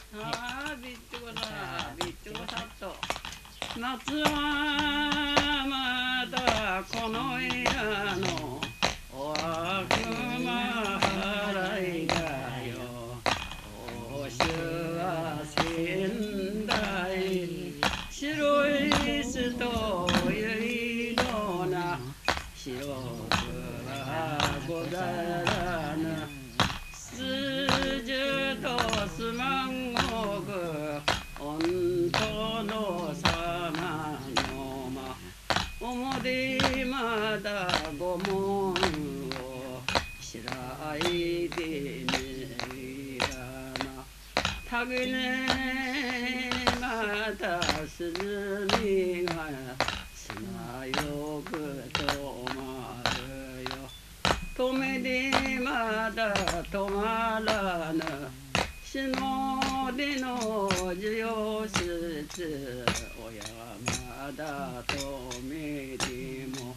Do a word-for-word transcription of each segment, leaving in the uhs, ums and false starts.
ああ、ビッチゴだ、ビッチゴさっと。夏はまだこの部屋のお悪魔払いがよ。おしは仙台白い巣とゆいのな白くはござらぬ。すじゅとすまんごく本当の様のまおもでまだご門を知らいでねらな。たぐねまたすずみが砂よく止まるよ。止めでまだ止まらぬ。しのでの需要室おやまだ止めでも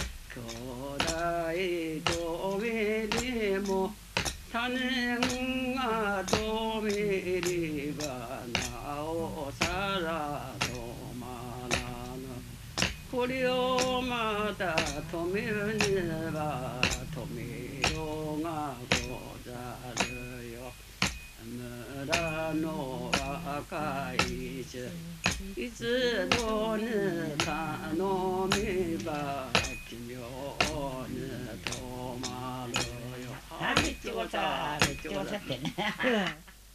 兄弟止めでも種が止めればなおさら止まらぬ。これをまた止めるには止めようがござるよ。村の若い衆いつどに頼めば奇妙に止まるよ。 あ、めっちゃござ、めっちゃござってね。